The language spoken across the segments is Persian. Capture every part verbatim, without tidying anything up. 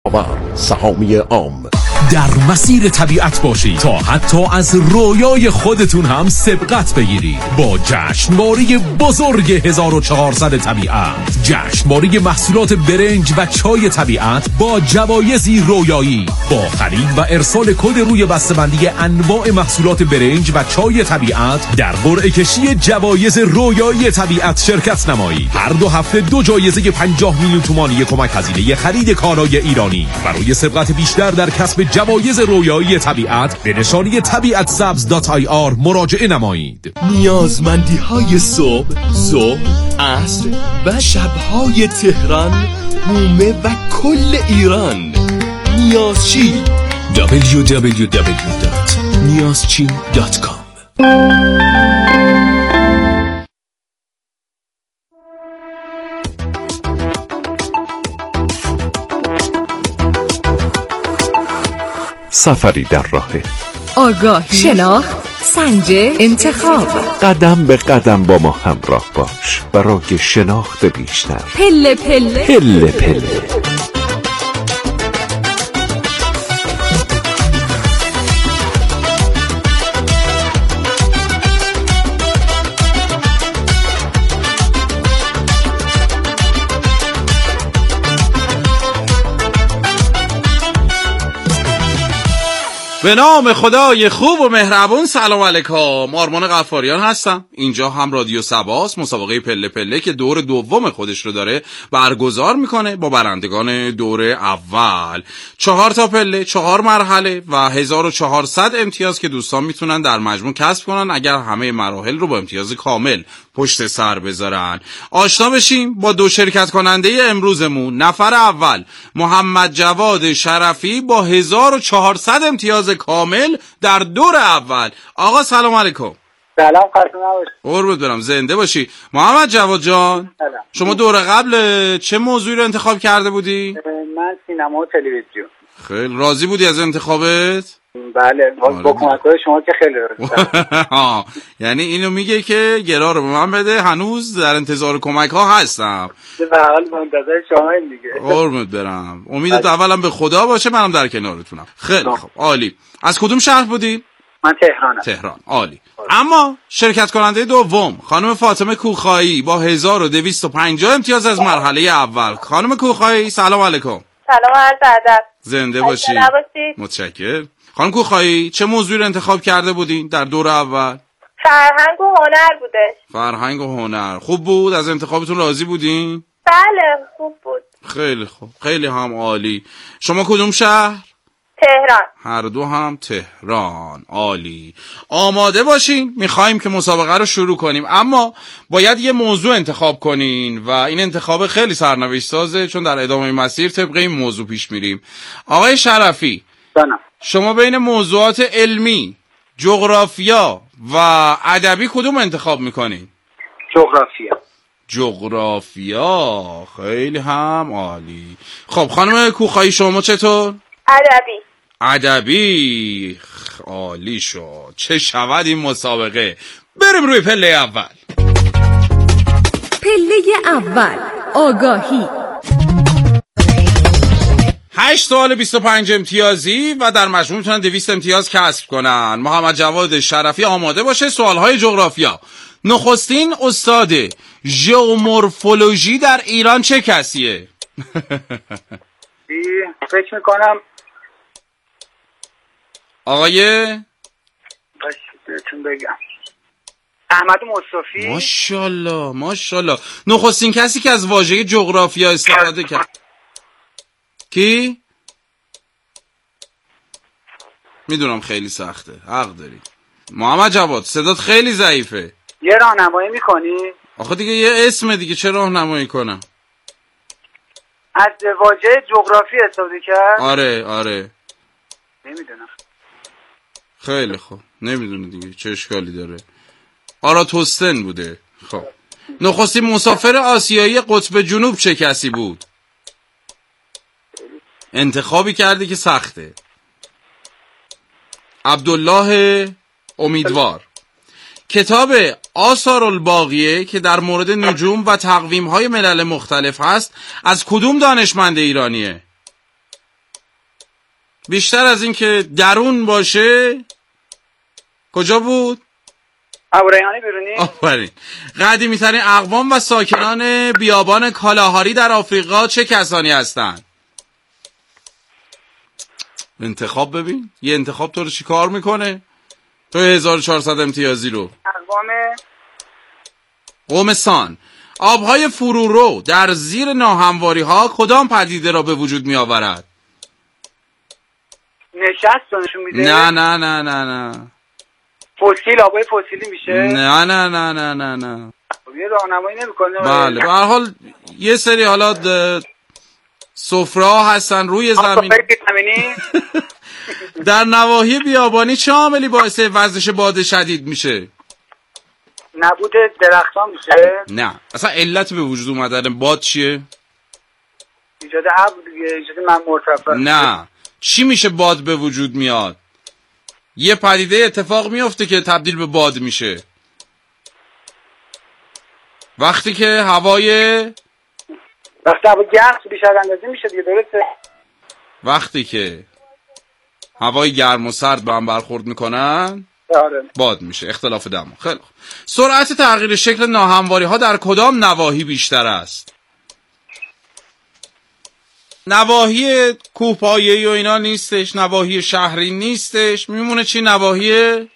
سهامی عام. در مسیر طبیعت باشید تا حتی از رویای خودتون هم سبقت بگیرید با جشنواره بزرگ هزار و چهارصد طبیعت. جشنواره محصولات برنج و چای طبیعت با جوایزی رویایی. با خرید و ارسال کد روی بسته‌بندی انواع محصولات برنج و چای طبیعت در قرعه کشی جوایز رویایی طبیعت شرکت نمایید. هر دو هفته دو جایزه پنجاه میلیون تومانی کمک هزینه خرید کالای ایرانی. برای سبقت بیشتر در کسب جوایز رویایی طبیعت به نشانی طبیعت سبز دات آی آر مراجعه نمایید. نیازمندی های صبح، ظهر، عصر و شبهای تهران، مومه و کل ایران. نیازچی دبلیو دبلیو دبلیو دات نیازچی دات کام. سفری در راه، آگاهی، شناخت، سنجش، انتخاب. قدم به قدم با ما همراه باش برای شناخت بیشتر. پله پله پله پله. به نام خدای خوب و مهربون. سلام علیکم، آرمان غفاریان هستم. اینجا هم رادیو سباست. مسابقه پله پله که دور دوم خودش رو داره برگزار میکنه با برندگان دور اول. چهار تا پله، چهار مرحله و هزار و چهارصد امتیاز که دوستان میتونن در مجموع کسب کنن اگر همه مراحل رو با امتیاز کامل پشت سر بذارن. آشنا بشیم با دو شرکت کننده امروزمون. نفر اول محمد جواد شرفی با هزار و چهارصد امتیاز کامل در دور اول. آقا سلام علیکم. سلام، خسته نباشید. قربونت برم، زنده باشی. محمد جواد جان، سلام. شما دور قبل چه موضوعی رو انتخاب کرده بودی؟ من سینما و تلویزیون. خیلی راضی بودی از انتخابت؟ بله، با کمک‌های شما که خیلی راضی. یعنی اینو میگه که گرا رو به من بده، هنوز در انتظار کمک ها هستم. به هر حال منتظر شماییم دیگه. قربونت برم. امیدت اولم به خدا باشه، منم در کنارتونم. خیلی خوب، عالی. از کدوم شهر بودی؟ من تهرانم. تهران، عالی. اما شرکت کننده دوم خانم فاطمه کوخایی با هزار و دویست و پنجاه امتیاز از مرحله اول. خانم کوخایی سلام علیکم. سلام، عرض ادب. زنده باشی. متشکرم. خانم کوخایی چه موضوعی رو انتخاب کرده بودین در دور اول؟ فرهنگ و هنر بودش. فرهنگ و هنر. خوب بود؟ از انتخابتون راضی بودین؟ بله، خوب بود. خیلی خوب، خیلی هم عالی. شما کدوم شهر؟ تهران. هر دو هم تهران. عالی. آماده باشین، میخوایم که مسابقه رو شروع کنیم، اما باید یه موضوع انتخاب کنین و این انتخاب خیلی سرنوشت سازه چون در ادامه مسیر طبق این موضوع پیش میریم. آقای شرفی، بله. شما بین موضوعات علمی، جغرافیا و ادبی کدوم انتخاب میکنین؟ جغرافیا. جغرافیا، خیلی هم عالی. خب خانم کوخایی شما چطور؟ ادبی. ادبی، عالی شد. چه شود این مسابقه. بریم روی پله اول. پله اول، آگاهی. هشت سوال بیست و پنج امتیازی و در مجموع میتونن دویست امتیاز کسب کنن. محمد جواد شرفی آماده باشه. سوالهای جغرافیا. نخستین استاد ژئومورفولوژی در ایران چه کسیه؟ فکر میکنم آقای بهتون بگم احمد مصطفی. ماشاءالله ماشاءالله. نخستین کسی که از واژه جغرافیا استفاده کرد کی؟ میدونم خیلی سخته، حق داری. محمد جواد صدات خیلی ضعیفه. یه راهنمایی میکنی؟ آخه دیگه یه اسم دیگه چه راهنمایی کنم؟ از واژه جغرافی استفاده کرد؟ آره آره. نمیدونم. خیلی خوب، نمیدونه دیگه چه اشکالی داره. آراتوستن بوده. خب نخستین مسافر آسیایی قطب جنوب چه کسی بود؟ انتخابی کردی که سخته. عبدالله امیدوار. کتاب آثار الباقیه که در مورد نجوم و تقویم‌های ملل مختلف هست از کدوم دانشمند ایرانیه؟ بیشتر از این که درون باشه کجا بود؟ ابو ریحان بیرونی. آفرین. قدیمی ترین اقوام و ساکنان بیابان کالاهاری در آفریقا چه کسانی هستند؟ انتخاب ببین، یه انتخاب تو رو چی کار میکنه؟ تو هزار و چهارصد امتیازی رو. اقوام قوم سان. آبهای فرورو در زیر ناهمواری ها کدام پدیده را به وجود می آورد؟ نشست نشون میده. نه نه نه نه نه. فسیل، آبای فسیلی میشه. نه نه نه نه نه نه. یه راهنمایی نمیکنه. بله، به هر حال یه سری حالا سفره هستن روی زمین. در نواحی بیابانی چه عاملی باعث وزش باد شدید میشه؟ نبود درختان میشه. نه، اصلا علت به وجود اومدن باد چیه؟ ایجاد ابر دیگه، ایجاد من مرتفع. نه، چی میشه باد به وجود میاد؟ یه پدیده اتفاق میفته که تبدیل به باد میشه. وقتی که هوای وقتی هوا گرم بیش از اندازه میشه دیگه، درسته؟ وقتی که هوای گرم و سرد به هم برخورد میکنن آره. باد میشه، اختلاف دما. خیلی خوب. سرعت تغییر شکل ناهمواری ها در کدام نواحی بیشتر است؟ نواحی کوهپایه‌ای و اینا نیستش، نواحی شهری نیستش، میمونه چی؟ نواحی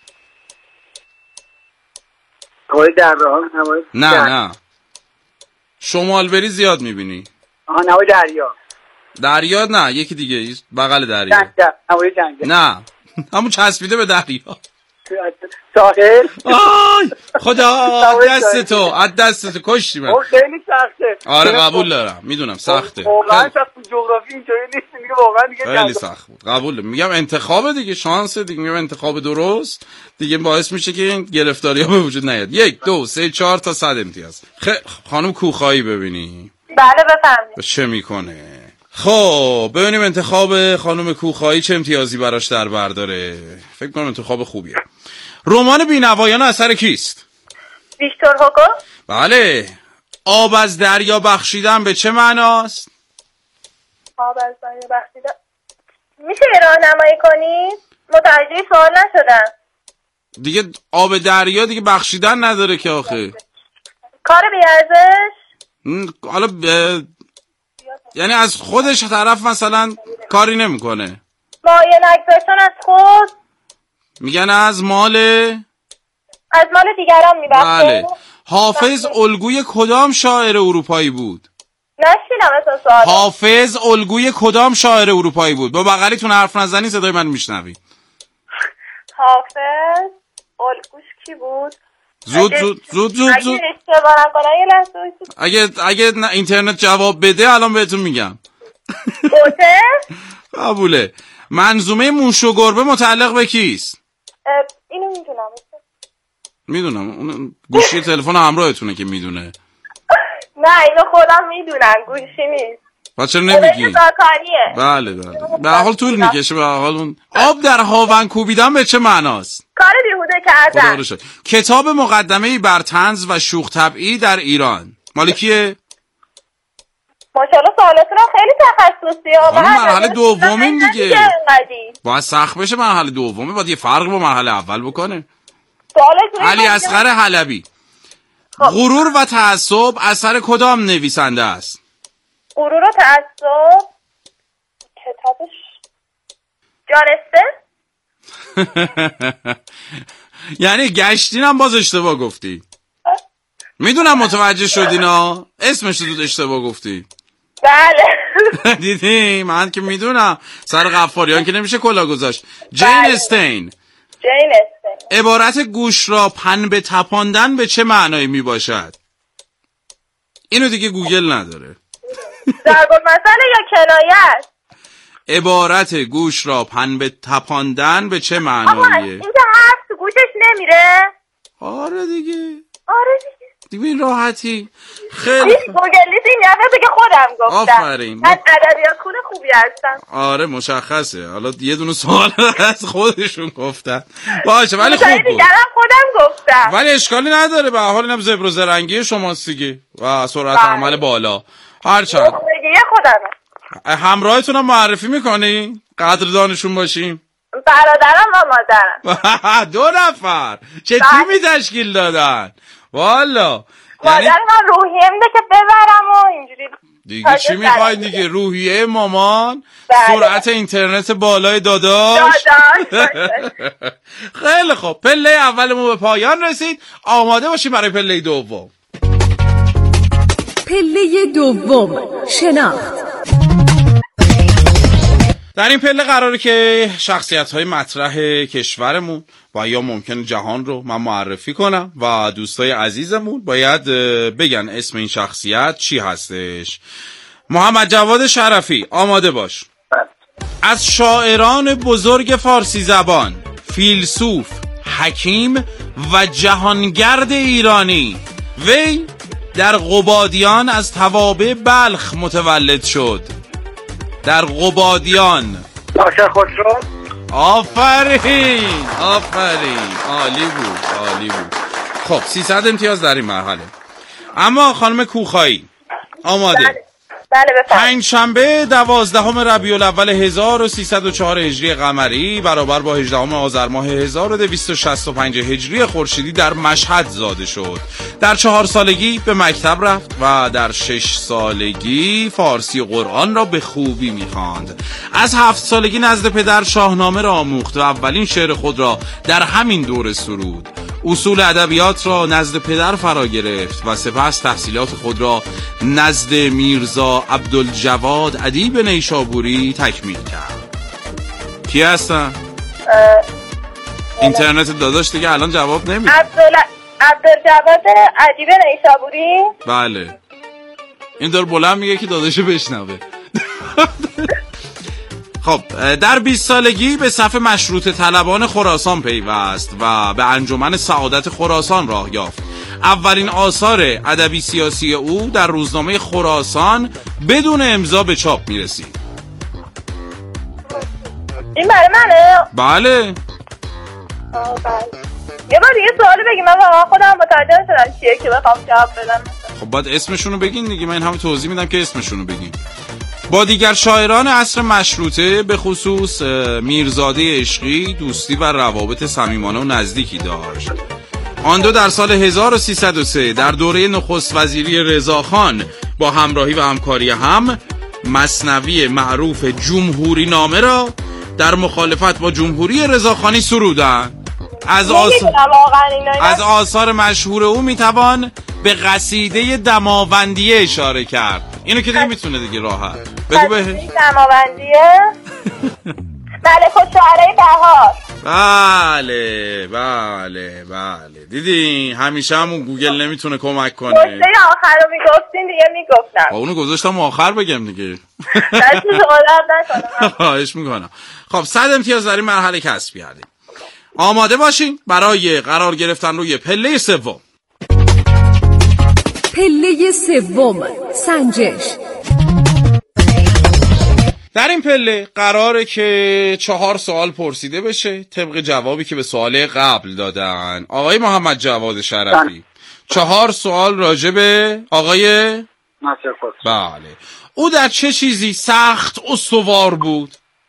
نواحی دریا. نواحی نه در... نه شمال بری زیاد میبینی. آها، نواحی دریا. دریا نه، یکی دیگه بغل دریا. جنگل. نواحی جنگل. نه همون چسبیده به دریا. ساحل. آی خدا دست تو، از دست تو کشتی من. خیلی سخته. آره قبول دارم، میدونم سخته. واقعا سخت، جغرافی اینجوری نیست دیگه، واقعا دیگه خیلی سخت بود. قبول میگم انتخاب دیگه، شانس دیگه، میگم انتخاب درست دیگه باعث میشه که این گرفتاری‌ها به وجود نیاد. یک دو سه چهار تا صد امتیاز. خیلی خانم کوخایی ببینی. بله بفرمایید. چه میکنه؟ خب ببینیم انتخاب خانم کوخایی چه امتیازی براش در بر داره. فکر کنم انتخاب خوبیه. رمان بینوایان اثر کیست؟ ویکتور هوگو. بله. آب از دریا بخشیدن به چه معناست؟ آب از دریا بخشیدن، میشه راهنمایی کنید؟ متوجه سوال نشدم. دیگه آب دریا دیگه بخشیدن نداره که آخه. کار بیارزش؟ حالا ب... یعنی از خودش طرف مثلا کاری نمیکنه. مایه نگذاشتن از خود؟ میگن از مال از مال دیگران میبخشه. بله. حافظ الگوی کدام شاعر اروپایی بود؟ نشیدم اصلا سوال. حافظ الگوی کدام شاعر اروپایی بود؟ با بغلیتون حرف نزنی صدای من میشنوی. حافظ الگوش کی بود؟ زود زود زود زود زود. اگه اشتباه نکنم یه لحظه. اگه اگه اینترنت جواب بده الان بهتون میگم. گوته؟ قبوله. منظومه موش و گربه متعلق به کیست؟ اینو میدونم. میدونم، اون گوشی تلفن همراهتونه که میدونه. نه اینو خودم میدونم، گوشی نیست. پس چرا نمیگی؟ بله بله. به هر حال طول میکشه. به هر حال اون آب در هاون کوبیدن به چه معناست؟ کار بیهوده کردن. کتاب مقدمه‌ای بر طنز و شوخ طبعی در ایران مال کیه؟ ماشاءالله سوالتون خیلی تخصصی ها. حالا مرحله دومین دیگه. باید سخت بشه مرحله دومه، باید یه فرق با مرحله اول بکنه. علی اصغر حلبی. غرور و تعصب اثر کدام نویسنده است؟ غرور و تعصب کتابش جانسته؟ یعنی گشتین هم باز اشتباه گفتی. میدونم متوجه شدینا، اسمش رو اشتباه گفتی. بله. دیدی من که میدونم، سر غفاریان که نمیشه کلا گذاشت. جین استین. جین استین. عبارت گوش را پن به تپاندن به چه معنایی می باشد؟ اینو دیگه گوگل نداره. ضرب المثل یا کنایه؟ عبارت گوش را پن به تپاندن به چه معناییه؟ آقا اینکه حرف تو گوشش نمیره؟ آره دیگه. آره دیگه. دیگه این راحتی. خیلی گوگل نیست، این نفسه که خودم گفتم. آفرین. از ادبیات خونه خوبی هستم. آره مشخصه. حالا یه دونه سوال از خودشون گفتن. باشه ولی خوب بود. دیگرم خودم گفتم. ولی اشکالی نداره، به هر حال اینم زبر و زرنگی شماست دیگه و سرعت عمل بالا. هرچند دیگه خودمه. همراهتون هم معرفی میکنی؟ قدردانشون باشیم؟ برادرم و مادرم. دو نفر چه تیمی تشکیل دادن والا. مادر من روحیه میده که ببرم و اینجوری دیگه چی میخواید دیگه؟ روحیه مامان، سرعت اینترنت بالای داداش. خیلی خوب، پله اولمون به پایان رسید. آماده باشیم برای پله دوم. پله دوم، شناخت. در این پله قراره که شخصیت‌های مطرح کشورمون و یا ممکنه جهان رو من معرفی کنم و دوستای عزیزمون باید بگن اسم این شخصیت چی هستش. محمد جواد شرفی آماده باش. از شاعران بزرگ فارسی زبان، فیلسوف، حکیم و جهانگرد ایرانی، وی در قبادیان از توابع بلخ متولد شد. در قبادیان. ناصر خسرو. آفرین آفرین، عالی بود عالی بود. خب سیصد امتیاز در این مرحله. اما خانم کوخایی آماده؟ بله بله بفرمایید. پنج شنبه دوازدهم ربیع الاول هزار و سیصد و چهار هجری قمری برابر با هجدهم آذر ماه هزار و دویست و شصت و پنج هجری خورشیدی در مشهد زاده شد. در چهار سالگی به مکتب رفت و در شش سالگی فارسی قرآن را به خوبی می‌خواند. از هفت سالگی نزد پدر شاهنامه را آموخت و اولین شعر خود را در همین دوره سرود. اصول ادبیات را نزد پدر فرا گرفت و سپس تحصیلات خود را نزد میرزا عبدالجواد ادیب نیشابوری تکمیل کرد. کی هستن؟ اینترنت داداش دیگه الان جواب نمیده. عبدال عبدالجواد ادیب نیشابوری. بله این دار بلند میگه که داداشو بشنوه. خب در بیست سالگی به صف مشروطه طلبان خراسان پیوست و به انجمن سعادت خراسان راه یافت. اولین آثار ادبی سیاسی او در روزنامه خراسان بدون امضا به چاپ میرسید. این برای منه؟ بله. آه بله. یه بار دیگه سوالو بگی، من واقعا خودم متوجه نشدم چیه که بخوام جواب بدم. خب باید اسمشونو بگین دیگه، من همه توضیح میدم که اسمشونو بگین. با دیگر شاعران عصر مشروطه به خصوص میرزاده عشقی دوستی و روابط صمیمانه و نزدیکی داشت. آن دو در سال هزار و سیصد و سه در دوره نخست وزیری رضاخان با همراهی و همکاری هم مثنوی معروف جمهوری نامه را در مخالفت با جمهوری رضاخانی سرودند. از آثار از آثار مشهور او میتوان به قصیده دماوندیه اشاره کرد. اینو که دیگه میتونه دیگه راحت بگو. به دماوندیه ملک الشعرای بهار. بله بله بله دیدی همیشه همون گوگل نمیتونه کمک کنه. گفته آخر رو میگفتین دیگه میگفتم. با اونو گذاشتم آخر بگم دیگه. دستش غلط نکنم. خواهش میکنم. خب صد امتیاز در این مرحله کسب کردیم. آماده باشین برای قرار گرفتن روی پله سوم. پله سوم، سنجش. در این پله قراره که چهار سوال پرسیده بشه طبق جوابی که به سوال قبل دادن. آقای محمد جواد شرفی چهار سوال راجع به آقای ناصر خسرو. بله. او در چه چیزی سخت استوار بود؟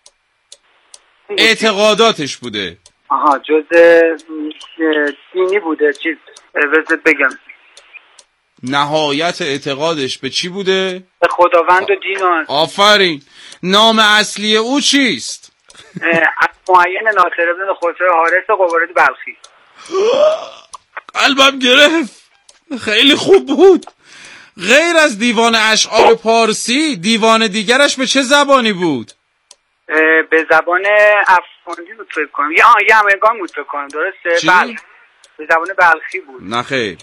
اعتقاداتش بوده. آها جز دینی بوده. چیز بذار بگم نهایت اعتقادش به چی بوده؟ به خداوند و دین و آفرین. نام اصلی او چیست؟ معین ناصر بن خسرو حارث قبارد بلخی. قلبم گرفت. خیلی خوب بود. غیر از دیوان اشعار پارسی دیوان دیگرش به چه زبانی بود؟ به زبان افغانی بود فکر کنم. یا یه همگان بود فکر کنم. درسته؟ بله. به زبان بلخی بود. نه خیر.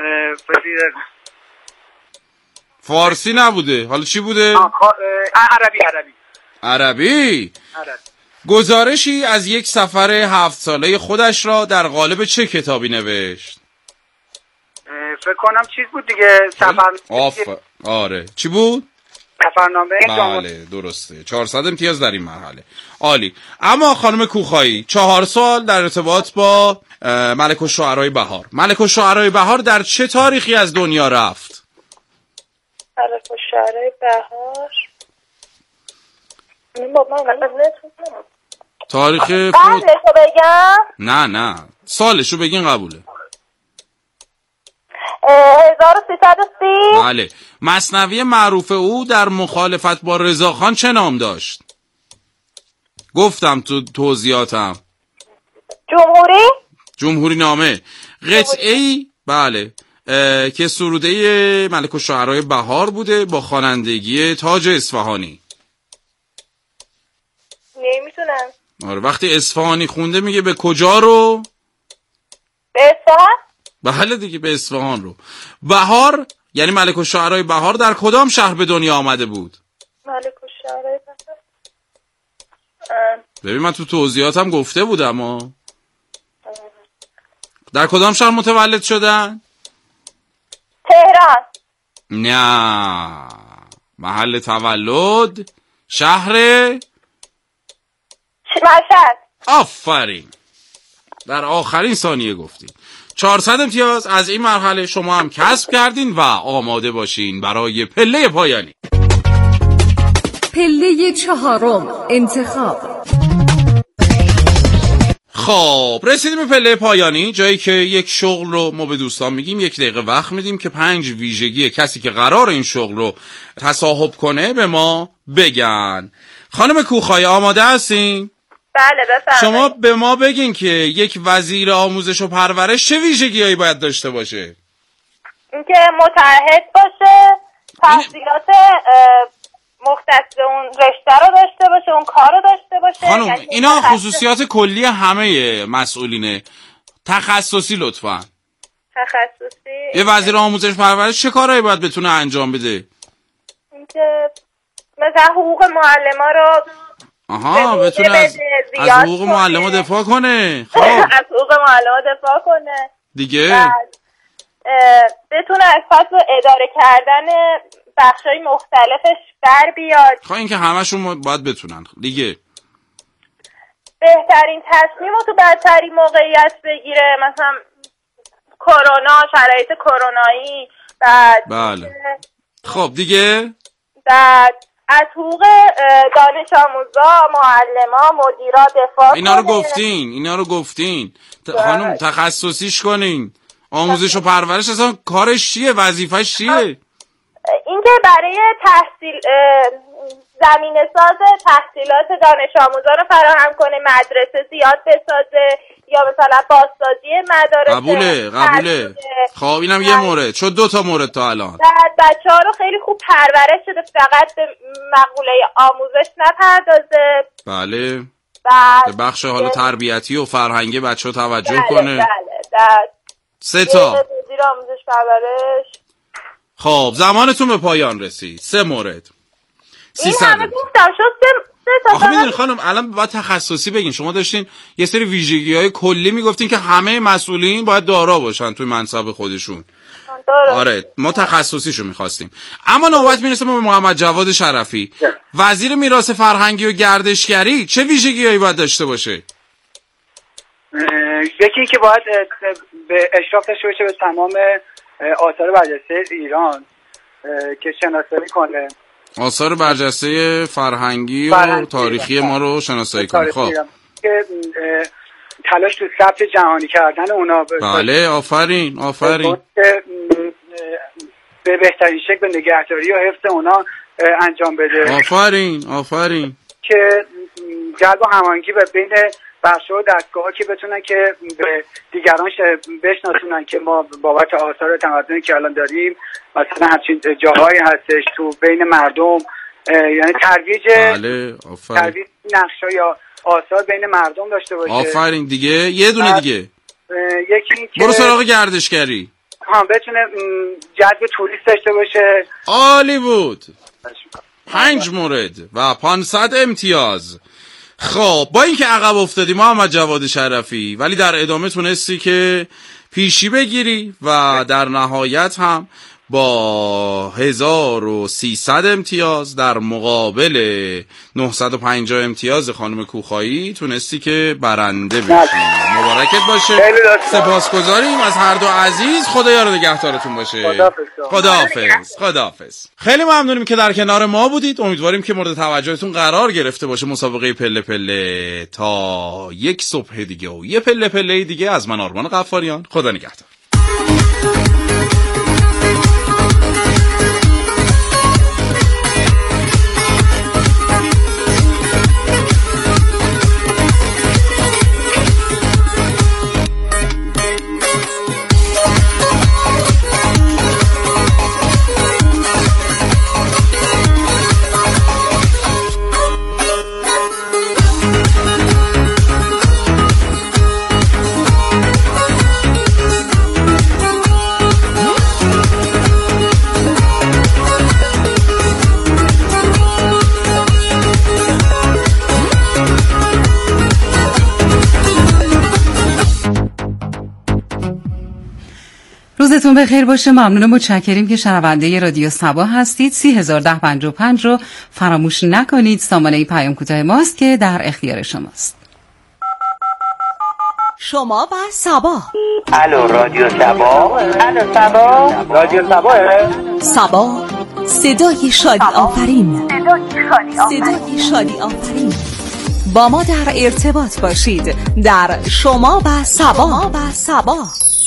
فارسی نبوده. حالا چی بوده؟ عربی عربی عربی عربی. گزارشی از یک سفر هفت ساله خودش را در قالب چه کتابی نوشت؟ فکر کنم چیز بود دیگه. سفر آف آره چی بود؟ سفرنامه. بله درسته. چهارصد امتیاز در این مرحله. عالی. اما خانم کوخایی چهار سال در ارتباط با ملک الشعرای بهار. ملک الشعرای بهار در چه تاریخی از دنیا رفت؟ ملک الشعرای بهار تاریخ فوت قبلشو بگم؟ نه نه سالشو بگین قبوله. هزار و سیصد و سی. بله. مثنوی معروف او در مخالفت با رضاخان چه نام داشت؟ گفتم تو توضیحاتم. جمهوری؟ جمهوری نامه. قطعه‌ای بله که سروده ملک الشعرای بهار بوده با خوانندگی تاج اصفهانی. نمیتونم. آره وقتی اصفهانی خونده میگه به کجا رو؟ به اصفهان؟ بله دیگه به اصفهان رو. بهار یعنی ملک الشعرای بهار در کدام شهر به دنیا آمده بود؟ ملک الشعرای بهار. ببین من تو توضیحاتم گفته بودم ها. در کدام شهر متولد شدن؟ تهران. نه محل تولد شهر مشهد. آفرین در آخرین ثانیه گفتین. چهارصد امتیاز از این مرحله شما هم کسب کردین و آماده باشین برای پله پایانی. پله چهارم انتخاب. خب رسیدیم به پله پایانی، جایی که یک شغل رو ما به دوستان میگیم یک دقیقه وقت میدیم که پنج ویژگی کسی که قرار این شغل رو تصاحب کنه به ما بگن. خانم کوخای آماده هستین؟ بله بفرمایید. شما به ما بگین که یک وزیر آموزش و پرورش چه ویژگی‌هایی باید داشته باشه؟ اینکه متعهد باشه، تحصیلات مختص به اون رشته رو داشته باشه، اون کار رو داشته باشه. خانم یعنی اینا تخصص... خصوصیات کلی همه مسئولینه. تخصصی لطفاً. تخصصی یه وزیر آموزش پرورش چه کارهایی باید بتونه انجام بده؟ اینکه مثلا حقوق معلما رو آها بتونه از, از حقوق معلما دفاع کنه. خب از حقوق معلما دفاع کنه دیگه. بتونه از پس اداره کردن بخشای مختلفش بر بیاد. خب این که همشون باید بتونن دیگه. بهترین تصمیم رو تو بدترین موقعیت بگیره، مثلا کرونا، شرایط کرونایی. بعد بله. خب دیگه بعد از حقوق دانش آموزا، معلما، مدیرا دفاع اینا رو کنه. گفتین اینا رو گفتین خانم تخصصیش کنین. آموزش و پرورش اصلا کارش چیه؟ وظیفه‌اش چیه؟ اینکه برای تحصیل زمینه ساز تحصیلات دانش آموزا رو فراهم کنه، مدرسه زیاد بسازه یا مثلا بازسازی مدارس. قبوله قبوله. خب اینم یه مورد. شد دو تا مورد تا الان. بعد بچه‌ها رو خیلی خوب پرورش بده، فقط به مقوله آموزش نپردازه. بله. بعد به بخش حالا تربیتی و فرهنگی بچه‌ها توجه بله کنه. بله بعد سه تا. مدیر آموزش پرورش. خب زمانتون به پایان رسید. سه مورد. این همه گفتم شد سه سه تا. آخه میدونی خانم الان باید تخصصی بگین. شما داشتین یه سری ویژگی‌های کلی میگفتین که همه مسئولین باید دارا باشن توی منصب خودشون. داره. آره ما تخصصیشو میخواستیم. اما نوبت میرسه به محمد جواد شرفی. وزیر میراث فرهنگی و گردشگری چه ویژگی‌هایی باید داشته باشه؟ یکی که باید به اشراف داشته باشه به تمام آثار برجسته ایران که شناسایی کنه. آثار برجسته فرهنگی و فرهنگی تاریخی ما رو شناسایی کنه. خب که تلاش تو ثبت جهانی کردن اونا. بله آفرین آفرین. به بهترین شکل به نگهداری و حفظ اونا انجام بده. آفرین آفرین. که جلب و هماهنگی به بین بخش‌ها و دستگاه‌ها که بتونن که به دیگران بشناسونن که ما بابت آثار تمدنی که الان داریم مثلا همچین جاهایی هستش تو بین مردم، یعنی ترویج بله آفرین. ترویج نقش‌ها یا آثار بین مردم داشته باشه. آفرین دیگه. یه دونه دیگه. یکی این که برو سراغ گردشگری. ها بتونه جذب توریست داشته باشه. عالی بود. پنج مورد و پانصد امتیاز. خب با اینکه عقب افتادی محمد جواد شرفی ولی در ادامه تونستی که پیشی بگیری و در نهایت هم با هزار و سیصد امتیاز در مقابل نهصد و پنجاه امتیاز خانم کوخایی تونستی که برنده بشی. مبارکت باشه. سپاسگزاریم از هر دو عزیز. خدا یار و نگهدارتون باشه. خداحافظ. خداحافظ. خیلی ممنونیم که در کنار ما بودید. امیدواریم که مورد توجهتون قرار گرفته باشه مسابقه پله پله. تا یک صبح دیگه و یه پله پله دیگه از من آرمان غفاریان. خدا نگهدار. روزتون بخیر باشه. ممنون و متشکریم که شنونده رادیو صبا هستید. سی هزار ده پنجاه و پنج رو فراموش نکنید. سامانه پیام کوتاه ماست که در اختیار شماست. شما و صبا. الو رادیو صبا. الو صبا. رادیو صبا. صبا صدای شادی آفرین. صدای شادی آفرین. با ما در ارتباط باشید در شما و صبا. و صبا.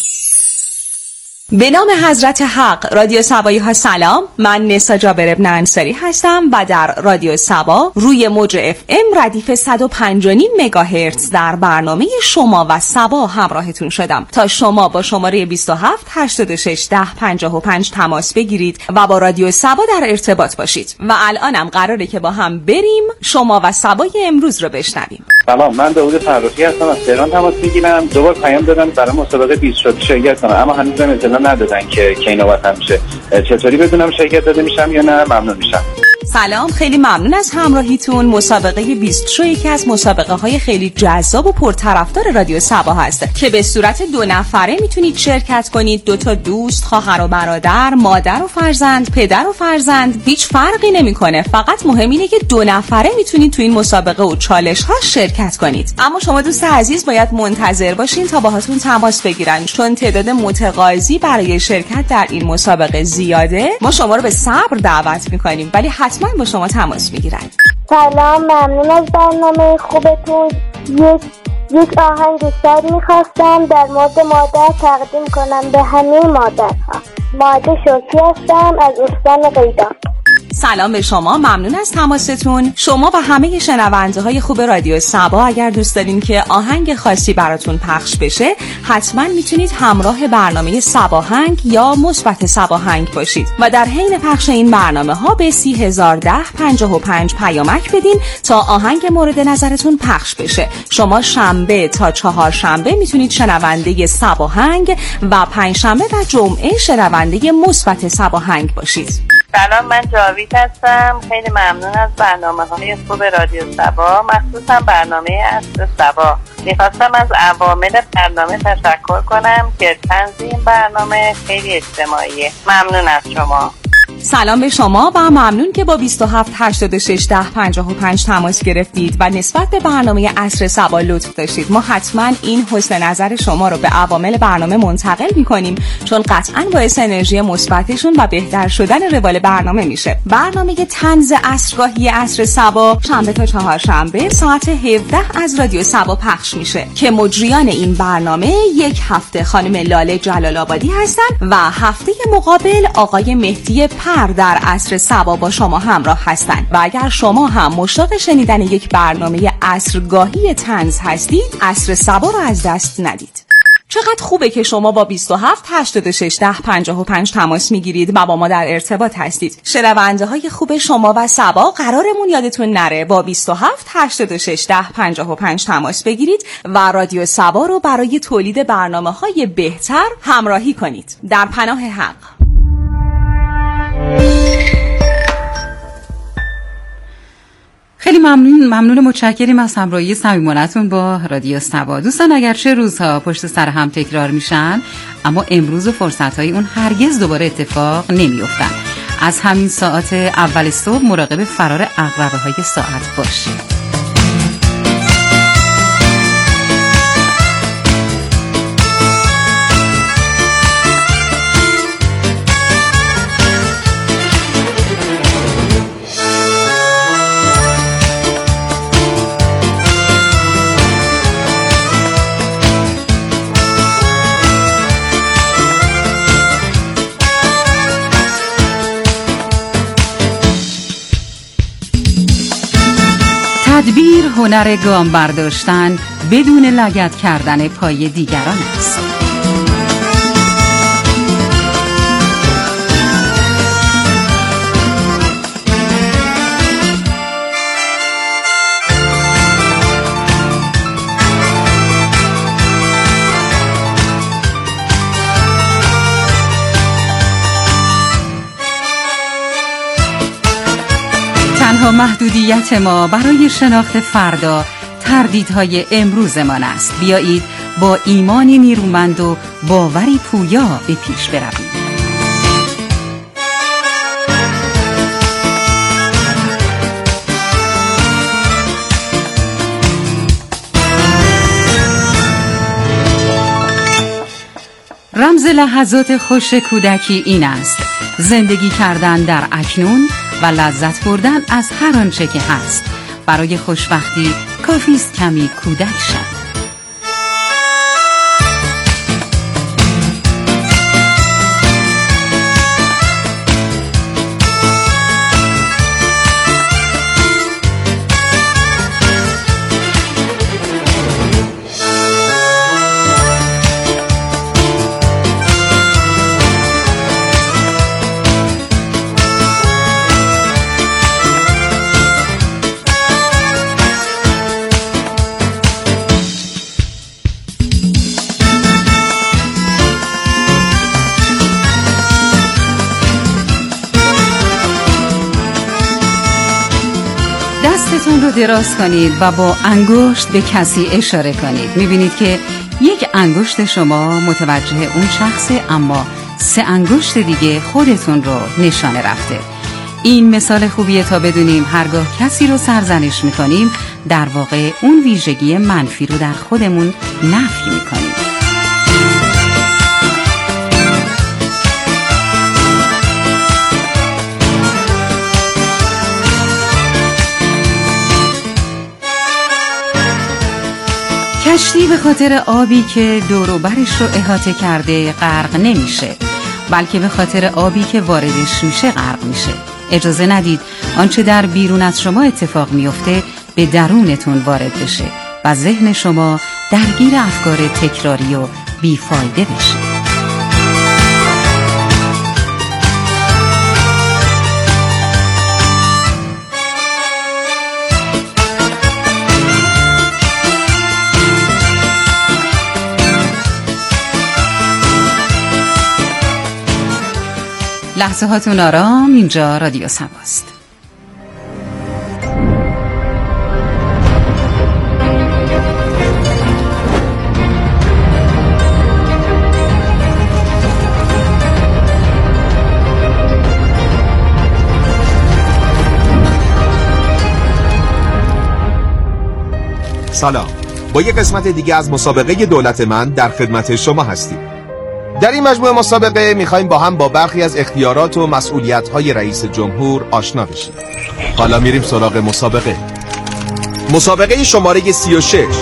به نام حضرت حق. رادیو صبایی ها سلام. من نسا جابر ابن انصاری هستم و در رادیو صبا روی موج اف ام ردیف صد و پنج و نیم مگاهرتز در برنامه شما و صبا همراهتون شدم تا شما با شماره بیست و هفت هشتاد و شش ده پنجاه و پنج تماس بگیرید و با رادیو صبا در ارتباط باشید. و الانم قراره که با هم بریم شما و صبای امروز رو بشنویم. سلام، من داوود فرخی هستم، از تهران تماس میگیرم. دوبار پیام دادم برای مسابقه بیست شد شرکت کنم، اما هنوز اطلاع ندادن که کی نوبت میشه. چطوری بدونم شرکت داده میشم یا نه؟ ممنون میشم. سلام، خیلی ممنون از همراهیتون. مسابقه بیست شو یکی از مسابقه های خیلی جذاب و پرطرفدار رادیو صبا هست که به صورت دو نفره میتونید شرکت کنید. دو تا دوست، خواهر و برادر، مادر و فرزند، پدر و فرزند، هیچ فرقی نمیکنه. فقط مهم اینه که دو نفره میتونید تو این مسابقه و چالش ها شرکت کنید. اما شما دوست عزیز باید منتظر باشین تا باهاتون تماس بگیرن، چون تعداد متقاضی برای شرکت در این مسابقه زیاده. ما شما رو به صبر دعوت میکنیم، ولی حتما با شما تماس میگیرن. سلام، ممنون از برنامه خوبتون. یک یک آهنگ شعر میخواستم در مورد مادر تقدیم کنم به همه مادرها. ماده شوکی هستم از استان قیدام. سلام به شما، ممنون از تماستون. شما و همه شنونده های خوب رادیو صبا اگر دوست دارین که آهنگ خاصی براتون پخش بشه، حتما میتونید همراه برنامه صباهنگ یا مثبت صباهنگ باشید و در حین پخش این برنامه ها به سی هزار ده پنجاه و پنج پیامک بدین تا آهنگ مورد نظرتون پخش بشه. شما شنبه تا چهارشنبه میتونید شنونده صباهنگ و پنجشنبه و جمعه شنونده مثبت صباهنگ باشید. سلام، من جاوید هستم. خیلی ممنون از برنامه های خوب رادیو صبا، مخصوصا برنامه عصر صبا. میخواستم از عوامل برنامه تشکر کنم که طنز این برنامه خیلی اجتماعیه. ممنون از شما. سلام به شما و ممنون که با بیست و هفت هشتاد و شش ده پنجاه و پنج تماس گرفتید و نسبت به برنامه عصر صبا لطف داشتید. ما حتما این حسن نظر شما رو به عوامل برنامه منتقل میکنیم، چون قطعا باعث انرژی مثبتشون و بهتر شدن روال برنامه میشه. برنامه طنز عصرگاهی عصر صبا شنبه تا چهارشنبه ساعت هفده از رادیو صبا پخش میشه که مجریان این برنامه یک هفته خانم لاله جلال آبادی هستن و هفته مقابل آقای مهدی پر در عصر صبا با شما همراه هستند. و اگر شما هم مشتاق شنیدن یک برنامه عصرگاهی طنز هستید، عصر صبا رو از دست ندید. چقدر خوبه که شما با بیست و هفت هشتاد و شش ده پنجاه و پنج تماس میگیرید و با ما در ارتباط هستید. شنونده های خوب شما و صبا، قرارمون یادتون نره با بیست و هفت هشتاد و شش ده پنجاه و پنج تماس بگیرید و رادیو صبا رو برای تولید برنامه های بهتر همراهی کنید. در پناه حق. خیلی ممنون ممنون متشکریم از همراهی صمیمانه‌تون با رادیو صبا. دوستان اگرچه روزها پشت سر هم تکرار میشن، اما امروز و فرصت‌های اون هرگز دوباره اتفاق نمیافتن. از همین ساعت اول صبح مراقب فرار عقربه‌های ساعت باشید. تدبیر هنر گام برداشتن بدون لگد کردن پای دیگران است. تنها محدودیت ما برای شناخت فردا تردیدهای امروزمان است. بیایید با ایمانی نیرومند و باوری پویا به پیش برویم. رمز لحظات خوش کودکی این است: زندگی کردن در اکنون و لذت بردن از هر آنچه که هست. برای خوشبختی کافی است کمی کودک شد. دستتون رو دراز کنید و با انگشت به کسی اشاره کنید. میبینید که یک انگشت شما متوجه اون شخصه، اما سه انگشت دیگه خودتون رو نشانه رفته. این مثال خوبیه تا بدونیم هرگاه کسی رو سرزنش میکنیم در واقع اون ویژگی منفی رو در خودمون نفی میکنیم. کشتی به خاطر آبی که دور و برش رو احاطه کرده غرق نمیشه، بلکه به خاطر آبی که واردش میشه غرق میشه. اجازه ندید آنچه در بیرون از شما اتفاق میفته به درونتون وارد بشه و ذهن شما درگیر افکار تکراری و بیفایده بشه. لحظه هاتون آرام، اینجا رادیو صباست. سلام، با یک قسمت دیگه از مسابقه دولت من در خدمت شما هستیم. در این مجموعه مسابقه میخوایم با هم با برخی از اختیارات و مسئولیت‌های رئیس جمهور آشنا بشیم. حالا میریم سراغ مسابقه. مسابقه شماره سی و شش.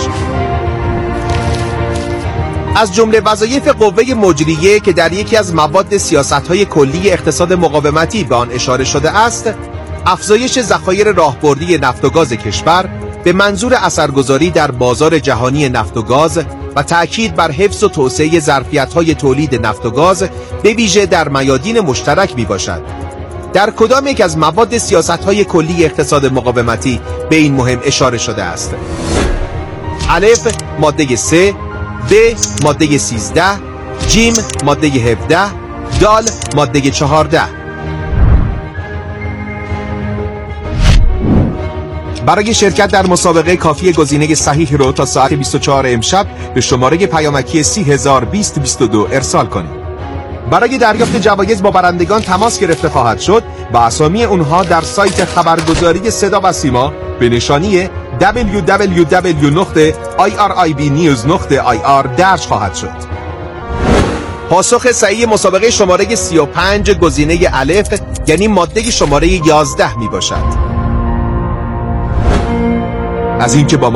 از جمله وظایف قوه مجریه که در یکی از مواد سیاست‌های کلی اقتصاد مقاومتی به آن اشاره شده است، افزایش ذخایر راهبردی نفت و گاز کشور به منظور اثرگذاری در بازار جهانی نفت و گاز و تأکید بر حفظ و توسعه ظرفیت‌های تولید نفت و گاز به ویژه در میادین مشترک میباشد. در کدام یک از مواد سیاست‌های کلی اقتصاد مقاومتی به این مهم اشاره شده است؟ الف ماده سه، ب ماده سیزده، جیم ماده هفده، دال ماده چهارده. برای شرکت در مسابقه کافی گزینه صحیح رو تا ساعت بیست و چهار امشب به شماره پیامکی سی هزار بیست بیست و دو ارسال کنید. برای دریافت جوایز با برندگان تماس گرفته خواهد شد و اسامی اونها در سایت خبرگزاری صدا و سیما به نشانی دبلیو دبلیو دبلیو نقطه آی آر آی بی نیوز نقطه آی آر درج خواهد شد. پاسخ صحیح مسابقه شماره سی و پنج گزینه الف یعنی ماده شماره یازده می باشد. از اینکه با